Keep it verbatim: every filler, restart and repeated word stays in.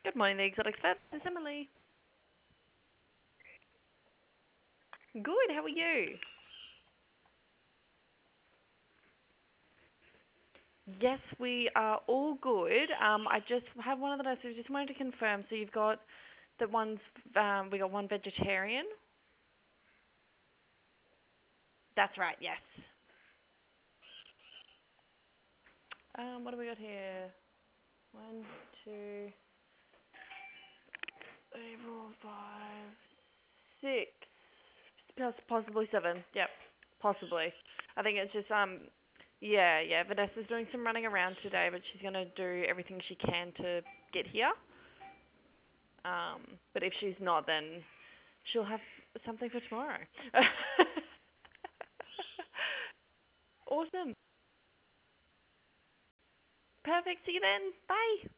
Good morning, the Exotic Vet. This is Emily. Good, how are you? Yes, we are all good. Um, I just have one of the notes. I just wanted to confirm. So you've got the ones, um, we got one vegetarian. That's right, yes. Um, what have we got here? One, two, three, four, five, six, poss- possibly seven. Yep, possibly. I think it's just um, yeah, yeah. Vanessa's doing some running around today, but she's gonna do everything she can to get here. Um, but if she's not, then she'll have something for tomorrow. Awesome. Perfect. See you then. Bye.